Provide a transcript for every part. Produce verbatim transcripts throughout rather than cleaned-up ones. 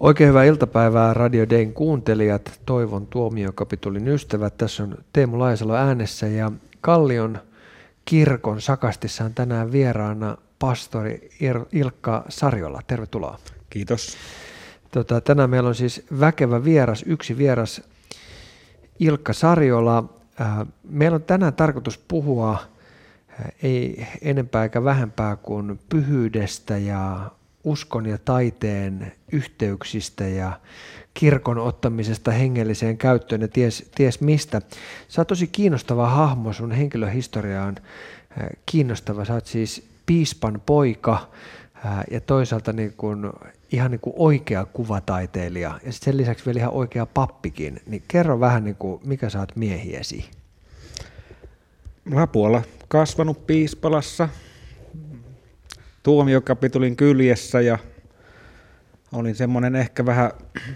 Oikein hyvää iltapäivää Radio Dayn kuuntelijat, Toivon tuomiokapitulin ystävät. Tässä on Teemu Laisalo äänessä ja Kallion kirkon sakastissa on tänään vieraana pastori Ilkka Sariola. Tervetuloa. Kiitos. Tota, tänään meillä on siis väkevä vieras, yksi vieras, Ilkka Sariola. Meillä on tänään tarkoitus puhua ei enempää eikä vähempää kuin pyhyydestä ja uskon ja taiteen yhteyksistä ja kirkon ottamisesta hengelliseen käyttöön ja ties, ties mistä. Sä oot tosi kiinnostava hahmo, sun henkilöhistoria on kiinnostava. Sä oot siis piispan poika ja toisaalta niin kuin, ihan niin kuin oikea kuvataiteilija ja sen lisäksi vielä ihan oikea pappikin. Niin kerro vähän, niin kuin, mikä sä oot miehiesi? Lapualla kasvanut Piispalassa, tuomiokapitulin kyljessä ja olin semmoinen ehkä vähän,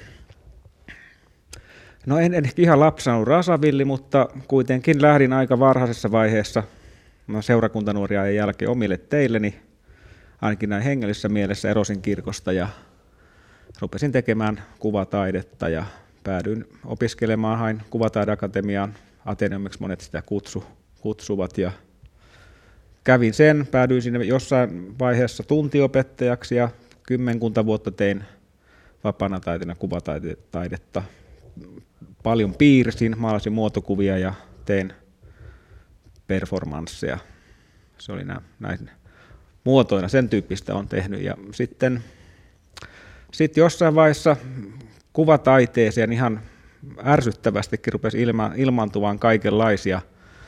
no en, en ihan lapsena ollut rasavilli, mutta kuitenkin lähdin aika varhaisessa vaiheessa no seurakuntanuoriajan jälkeen omille teilleni, ainakin näin hengellisessä mielessä erosin kirkosta ja rupesin tekemään kuvataidetta ja päädyin opiskelemaan, hain kuvataideakatemiaan, Ateneumiksi monet sitä kutsu, kutsuvat ja kävin sen, päädyin sinne jossain vaiheessa tuntiopettajaksi ja kymmenkunta vuotta tein vapaana taiteena kuvataidetta. Paljon piirsin, maalasin muotokuvia ja tein performansseja. Se oli näin muotoina, sen tyyppistä on tehnyt. Ja sitten sit jossain vaiheessa kuvataiteeseen ihan ärsyttävästikin rupesi ilma, ilmaantumaan kaikenlaisia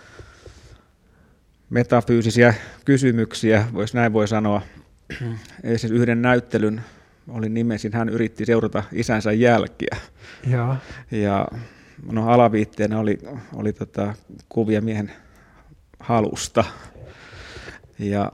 metafyysisiä kysymyksiä, vois näin voi sanoa. Siis yhden näyttelyn olin nimesin, hän yritti seurata isänsä jälkiä. Ja, ja no, alaviitteenä oli, oli tota, kuvia miehen halusta. Ja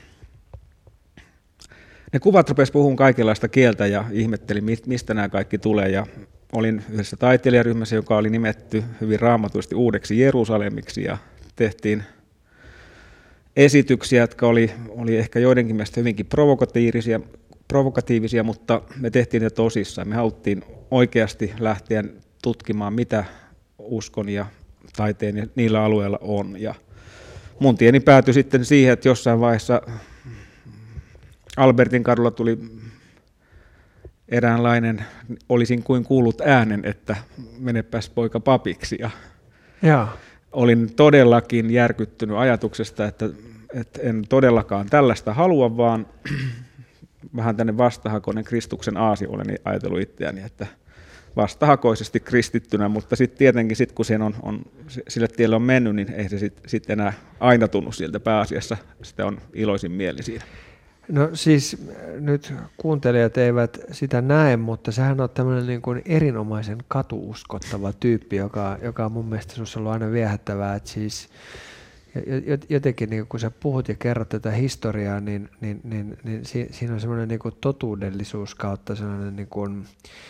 ne kuvat rupesivat puhumaan kaikenlaista kieltä ja ihmettelin, mistä nämä kaikki tulee. Ja olin yhdessä taiteilijaryhmässä, joka oli nimetty hyvin raamatuisesti Uudeksi Jerusalemiksi ja tehtiin esityksiä, jotka oli, oli ehkä joidenkin mielestä hyvinkin provokatiivisia, provokatiivisia, mutta me tehtiin ne tosissaan. Me haluttiin oikeasti lähteä tutkimaan, mitä uskon ja taiteen ja niillä alueilla on. Ja mun tieni päätyi sitten siihen, että jossain vaiheessa Albertin kadulla tuli eräänlainen, olisin kuin kuullut äänen, että menepäs poika papiksi. Ja ja. Olin todellakin järkyttynyt ajatuksesta, että, että en todellakaan tällaista halua, vaan vähän tänne vastahakoinen Kristuksen aasi olen ajatellut itseäni, että vastahakoisesti kristittynä, mutta sitten tietenkin sit, kun sen on, on, sille tielle on mennyt, niin ei se sitten sit enää aina tunnu siltä, pääasiassa sitä on iloisin mieli siinä. No siis nyt kuuntelijat eivät sitä näe, mutta sehän on tämmöinen niin kuin erinomaisen katuuskottava tyyppi, joka, joka on mun mielestä sinussa ollut aina viehättävää. Että siis jotenkin niin kun sä puhut ja kerrot tätä historiaa, niin, niin, niin, niin siinä on semmoinen niin kuin totuudellisuus kautta sellainen niin kuin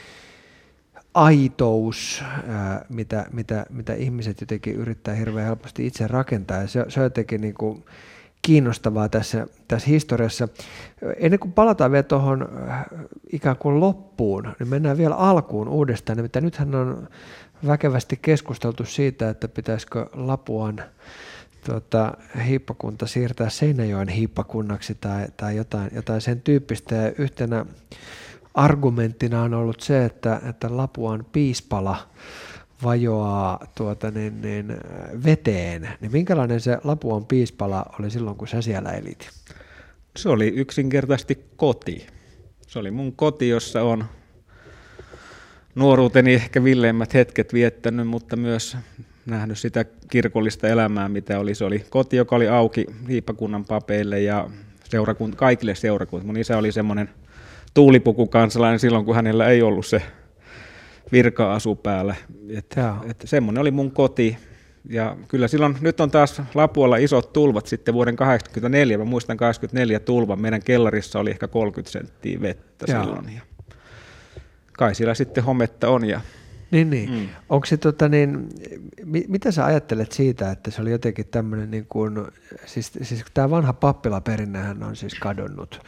aitous, ää, mitä, mitä, mitä ihmiset jotenkin yrittää hirveän helposti itse rakentaa. Ja se, se on jotenkin niin kuin kiinnostavaa tässä, tässä historiassa. Ennen kuin palataan vielä tuohon ikään kuin loppuun, niin mennään vielä alkuun uudestaan. Nimittäin nythän on väkevästi keskusteltu siitä, että pitäisikö Lapuan tuota, hiippakunta siirtää Seinäjoen hiippakunnaksi tai, tai jotain, jotain sen tyyppistä. Ja yhtenä argumenttina on ollut se, että, että Lapuan Piispala vajoaa tuota, niin, niin, veteen, niin minkälainen se Lapuan Piispala oli silloin, kun sä siellä elit? Se oli yksinkertaisesti koti. Se oli mun koti, jossa on nuoruuteni ehkä villeimmät hetket viettänyt, mutta myös nähnyt sitä kirkollista elämää, mitä oli. Se oli koti, joka oli auki hiippakunnan papeille ja seurakunt- kaikille seurakunnille. Mun isä oli semmoinen tuulipukukansalainen silloin, kun hänellä ei ollut se virka-asu päällä. Että, että semmoinen oli mun koti. Ja kyllä silloin, nyt on taas Lapualla isot tulvat sitten vuoden kahdeksankymmentäneljä. Mä muistan kahdeksankymmentäneljä tulvan. Meidän kellarissa oli ehkä kolmekymmentä senttiä vettä Jaa. silloin. Ja kai siellä sitten hometta on. Ja Niin, niin. Mm. Onko se, tota, niin, mitä sä ajattelet siitä, että se oli jotenkin tämmöinen, niin kuin, siis, siis tämä vanha pappilaperinnehän on siis kadonnut,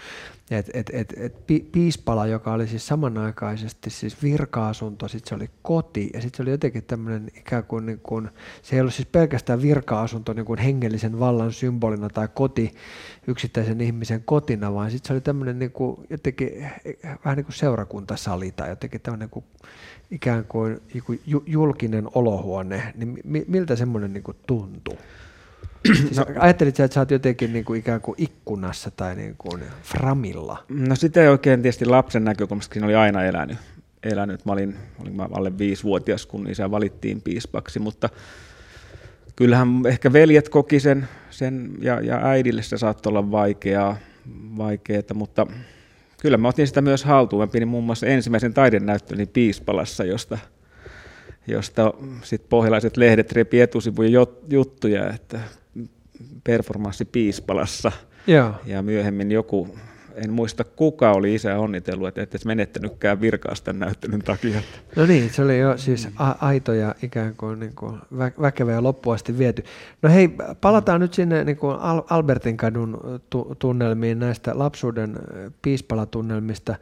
Et, et, et, et pi, Piispala, joka oli siis samanaikaisesti siis virka-asunto, sitten se oli koti ja sitten se oli jotenkin tämmöinen ikään kuin, niin kuin, se ei ollut siis pelkästään virka-asunto niin kuin hengellisen vallan symbolina tai koti yksittäisen ihmisen kotina, vaan sitten se oli tämmöinen niin kuin, jotenkin vähän niin kuin seurakuntasali tai jotenkin tämmöinen niin kuin, ikään kuin, kuin julkinen olohuone, niin miltä semmoinen niin kuin tuntui? Siis no, ajattelit sä, että sä oot jotenkin niin kuin ikään kuin ikkunassa tai niin kuin framilla? No sitä ei oikein tietysti lapsen näkökulmasta, siinä oli aina elänyt. elänyt. Mä olin, olin mä alle viisivuotias, kun isä valittiin piispaksi, mutta kyllähän ehkä veljet koki sen, sen ja, ja äidille se saattoi olla vaikeaa, vaikeaa, mutta kyllä mä otin sitä myös haltuun. Mä pidin muun muassa ensimmäisen taidenäyttelyn Piispalassa, josta josta sit pohjalaiset lehdet repi etusivujen juttuja, että performanssi Piispalassa. Joo. Ja myöhemmin joku, en muista kuka oli isä onnitellut, että et menettänytkään virkaa tämän näyttelyn takia. No niin, se oli jo siis a- aito ja ikään kuin, niin kuin vä- väkevä ja loppuasti viety. No hei, palataan nyt sinne niin kuin Al- Albertin kadun tu- tunnelmiin näistä lapsuuden Piispala-tunnelmista.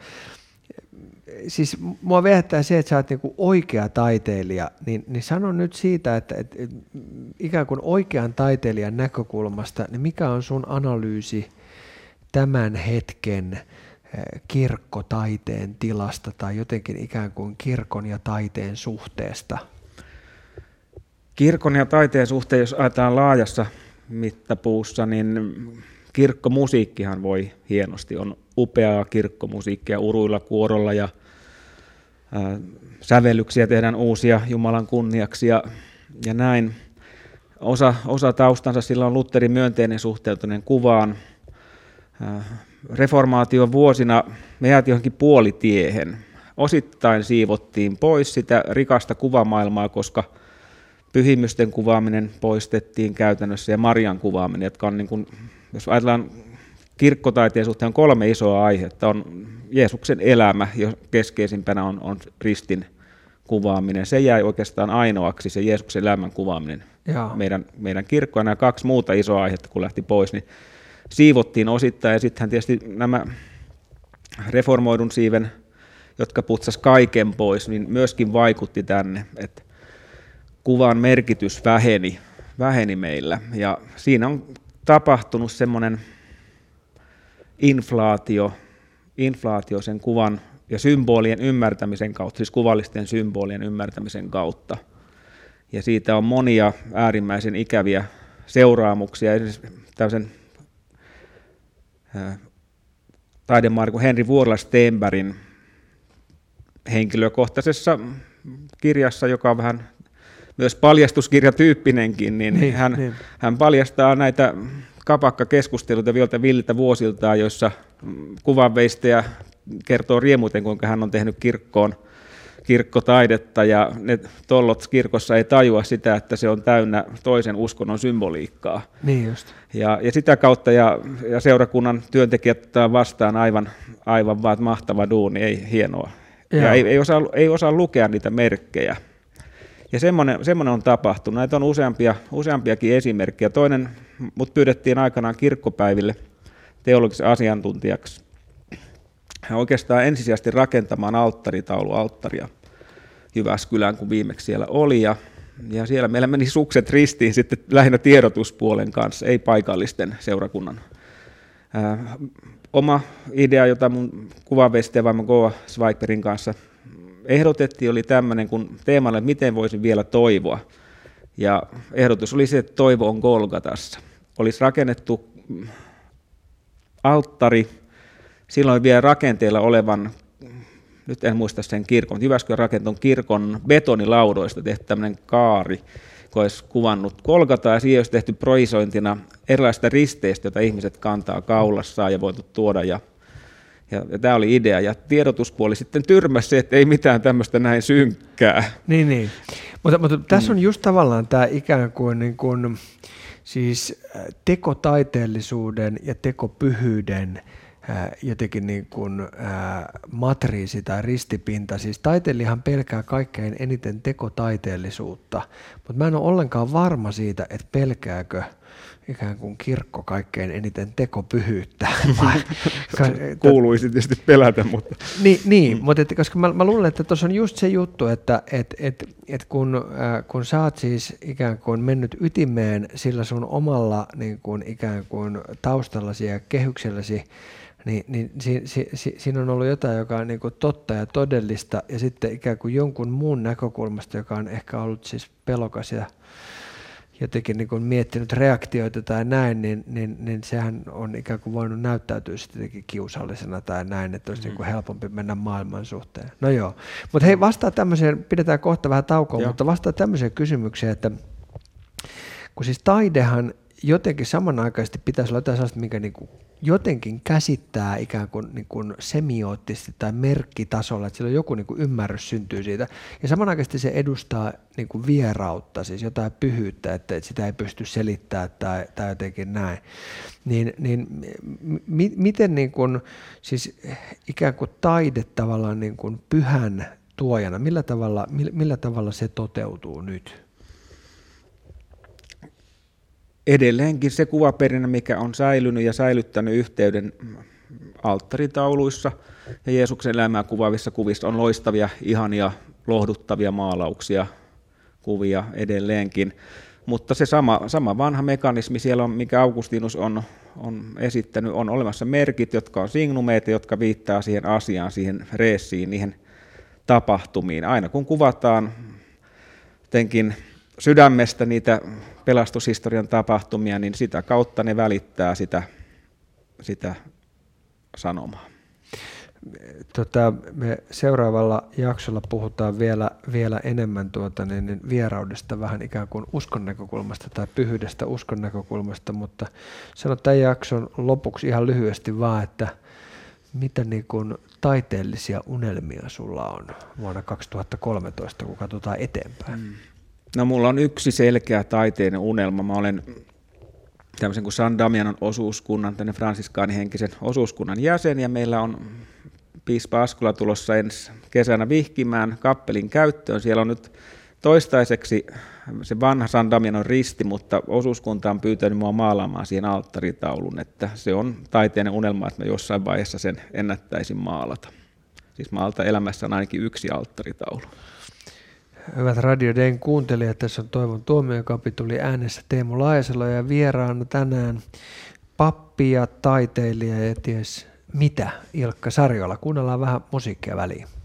Siis mua viehättää se, että sä oot niinku oikea taiteilija, niin, niin sano nyt siitä, että, että, että ikään kuin oikean taiteilijan näkökulmasta, niin mikä on sun analyysi tämän hetken kirkkotaiteen tilasta tai jotenkin ikään kuin kirkon ja taiteen suhteesta? Kirkon ja taiteen suhteen, jos ajatellaan laajassa mittapuussa, niin kirkkomusiikkihan voi hienosti. On upeaa kirkkomusiikkia uruilla, kuorolla ja ää, sävellyksiä tehdään uusia Jumalan kunniaksi ja, ja näin. Osa, osa taustansa sillä on Lutherin myönteinen suhteutuminen kuvaan. Ää, reformaation vuosina me jäätiin johonkin puolitiehen. Osittain siivottiin pois sitä rikasta kuvamaailmaa, koska pyhimysten kuvaaminen poistettiin käytännössä ja Marian kuvaaminen, jotka on niin kuin, jos ajatellaan kirkkotaiteen suhteen on kolme isoa aihetta. On Jeesuksen elämä, jo keskeisimpänä on, on ristin kuvaaminen. Se jäi oikeastaan ainoaksi, se Jeesuksen elämän kuvaaminen meidän, meidän kirkkoon. Nämä kaksi muuta isoa aihetta, kun lähti pois, niin siivottiin osittain. Ja sittenhän tietysti nämä reformoidun siiven, jotka putsas kaiken pois, niin myöskin vaikutti tänne, että kuvan merkitys väheni, väheni meillä. Ja siinä on tapahtunut semmoinen inflaatio, inflaatio sen kuvan ja symbolien ymmärtämisen kautta, siis kuvallisten symbolien ymmärtämisen kautta. Ja siitä on monia äärimmäisen ikäviä seuraamuksia. Esimerkiksi tämmöisen taidemaari Henri Vuorla-Stenbergin henkilökohtaisessa kirjassa, joka on vähän myös paljastuskirjatyyppinenkin, niin, niin, hän, niin. hän paljastaa näitä kapakkakeskusteluita vieltä villiltä vuosilta, joissa kuvanveistäjä kertoo riemuiten, kuinka hän on tehnyt kirkkoon kirkkotaidetta, ja ne tollot kirkossa ei tajua sitä, että se on täynnä toisen uskonnon symboliikkaa. Niin just. Ja, ja sitä kautta ja, ja seurakunnan työntekijät ottaa vastaan aivan, aivan vaan mahtava duuni, ei hienoa. Joo. Ja ei, ei, osaa, ei osaa lukea niitä merkkejä. Ja semmoinen, semmoinen on tapahtunut. Näitä on useampia, useampiakin esimerkkejä. Toinen, mut pyydettiin aikanaan kirkkopäiville teologisen asiantuntijaksi. Hän oikeastaan ensisijaisesti rakentamaan alttaritaulu, alttaria Jyväskylään, kun viimeksi siellä oli. Ja, ja siellä meillä meni sukset ristiin sitten lähinnä tiedotuspuolen kanssa, ei paikallisten seurakunnan. Ää, oma idea, jota mun kuvanveistäjä vaimo Goa Swiperin kanssa ehdotettiin, oli tämmöinen kun teemalle, että miten voisin vielä toivoa. Ja ehdotus oli se, että toivo on Golgatassa. Olisi rakennettu alttari, silloin vielä rakenteella olevan, nyt en muista sen kirkon, Jyväskylän rakenton kirkon betonilaudoista tehty tämmöinen kaari, kun olisi kuvannut Golgataa, ja siihen olisi tehty projisointina erilaisista risteistä, joita ihmiset kantaa kaulassaan ja voitu tuoda. Ja, ja, ja tämä oli idea, ja tiedotuspuoli sitten tyrmäsi se, että ei mitään tämmöistä näin synkkää. Niin, niin. Mutta, mutta tässä on just tavallaan tämä ikään kuin, niin kuin siis tekotaiteellisuuden ja tekopyhyyden jotenkin niin kuin ää, matriisi tai ristipinta. Siis taiteilijahan pelkää kaikkein eniten tekotaiteellisuutta, mutta mä en ole ollenkaan varma siitä, että pelkääkö ikään kuin kirkko kaikkein eniten tekopyhyyttä. Kuuluisi tietysti pelätä, mutta... Niin, niin mm. mutta et, koska mä, mä luulen, että tuossa on just se juttu, että et, et, et kun, äh, kun sä oot siis ikään kuin mennyt ytimeen sillä sun omalla niin kuin ikään kuin taustallasi ja kehykselläsi, niin, niin si, si, si, siinä on ollut jotain, joka on niin kuin totta ja todellista, ja sitten ikään kuin jonkun muun näkökulmasta, joka on ehkä ollut siis pelokas ja jotenkin niin kuin miettinyt reaktioita tai näin, niin, niin, niin sehän on ikään kuin voinut näyttäytyä sitten jotenkin kiusallisena tai näin, että olisi mm. niin kuin helpompi mennä maailman suhteen. No joo, mutta hei, vastaa tämmöiseen, pidetään kohta vähän taukoa, joo. mutta vastaa tämmöiseen kysymykseen, että kun siis taidehan jotenkin samanaikaisesti pitäisi olla jotain sellaista, mikä niin kuin jotenkin käsittää ikään kuin, niin kuin semioottisesti tai merkkitasolla, että sillä on joku niin kuin ymmärrys syntyy siitä. Ja samanaikaisesti se edustaa niin kuin vierautta, siis jotain pyhyyttä, että sitä ei pysty selittämään tai, tai jotenkin näin. Niin, niin mi, miten niin kuin, siis ikään kuin taide tavallaan niin kuin pyhän tuojana, millä tavalla, millä, millä tavalla se toteutuu nyt? Edelleenkin se kuvaperinnä, mikä on säilynyt ja säilyttänyt yhteyden alttaritauluissa ja Jeesuksen elämää kuvaavissa kuvissa, on loistavia, ihania, lohduttavia maalauksia, kuvia edelleenkin. Mutta se sama, sama vanha mekanismi siellä on, mikä Augustinus on, on esittänyt, on olemassa merkit, jotka on signumeita, jotka viittaa siihen asiaan, siihen reessiin, niihin tapahtumiin. Aina kun kuvataan jotenkin sydämestä niitä pelastushistorian tapahtumia, niin sitä kautta ne välittää sitä, sitä sanomaa. Tota, me seuraavalla jaksolla puhutaan vielä, vielä enemmän tuota, niin, niin vieraudesta vähän ikään kuin uskon näkökulmasta tai pyhyydestä uskon näkökulmasta, mutta sanon tämän jakson lopuksi ihan lyhyesti vaan, että mitä niin kuin taiteellisia unelmia sulla on vuonna kaksituhattakolmetoista, kun katsotaan eteenpäin? Mm. No mulla on yksi selkeä taiteinen unelma. Mä olen tämmöisen kuin San Damianon osuuskunnan, tänne fransiskaanihenkisen osuuskunnan jäsen, ja meillä on piispa Askula tulossa ensi kesänä vihkimään kappelin käyttöön. Siellä on nyt toistaiseksi se vanha San Damianon risti, mutta osuuskunta on pyytänyt mua maalaamaan siihen alttaritaulun, että se on taiteinen unelma, että mä jossain vaiheessa sen ennättäisin maalata. Siis maalta elämässä on ainakin yksi alttaritaulu. Hyvät Radio Dayn kuuntelijat, tässä on Toivon tuomiokapituli äänessä Teemu Laajasalo ja vieraana tänään pappi ja taiteilija ja ties mitä Ilkka Sariola. Kuunnellaan vähän musiikkia väliin.